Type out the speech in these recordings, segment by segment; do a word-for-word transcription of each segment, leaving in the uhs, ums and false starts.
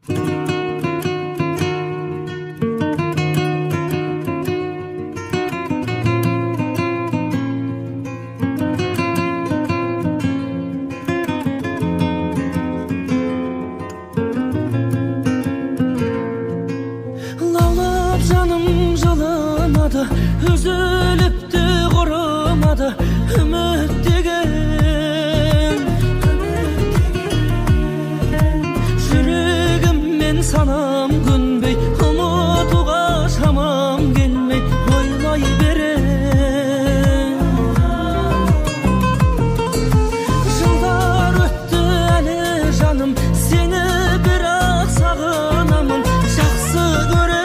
Üzülüptü kuramadı ümit деген Жүрегіммен санам көнбей ұмытуға шамам келмей ойлай берем Жылдар өтті әлі жаным сені бірақ сағынамын жақсы көрем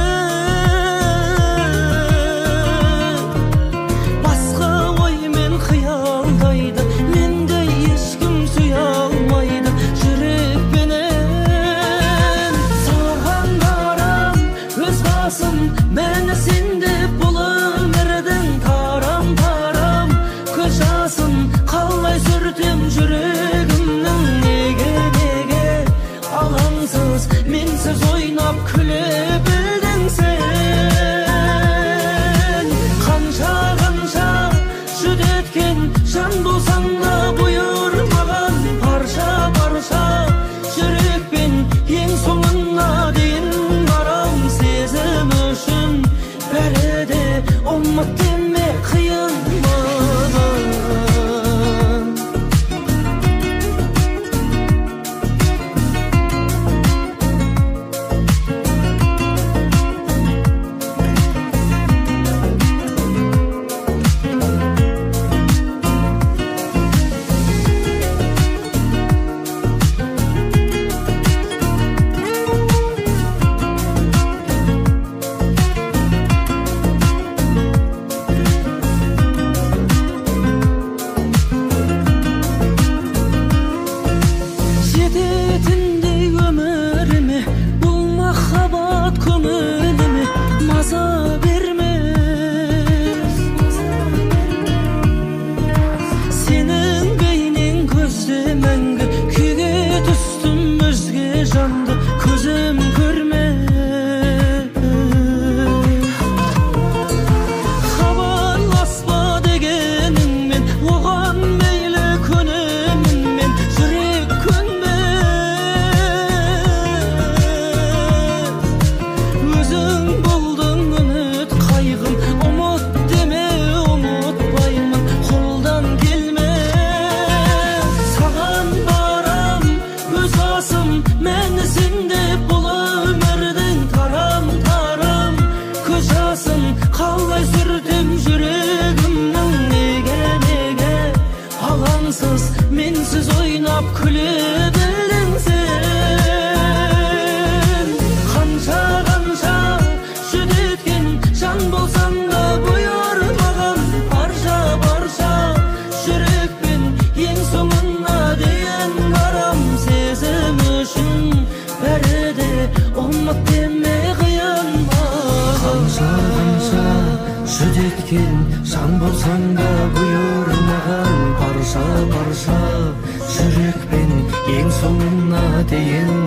Meni sende бұл өмірдің тарам-тарам көз жасын қалай сүртем жүрегімнің неге неге алаңсыз менсіз ойнап күле білдің сен қанша қанша жүдеткен жан болсаң да бұйырмаған парша парша жүрекпен ең соңына дейін барам сезім үшін бәрі де ұмыт деме қиын маған Менсіз ойнап күле білдің сен қанша қанша жүдеткен жан болсаң да бұйырмаған парша парша жүрекпен ең соңына дейін барам сезім үшін бәрі де ұмыт деме қиын қанша қанша жүдеткен жан болсаң да бұйырмаған парша парша жүрекпен ең соңына дейін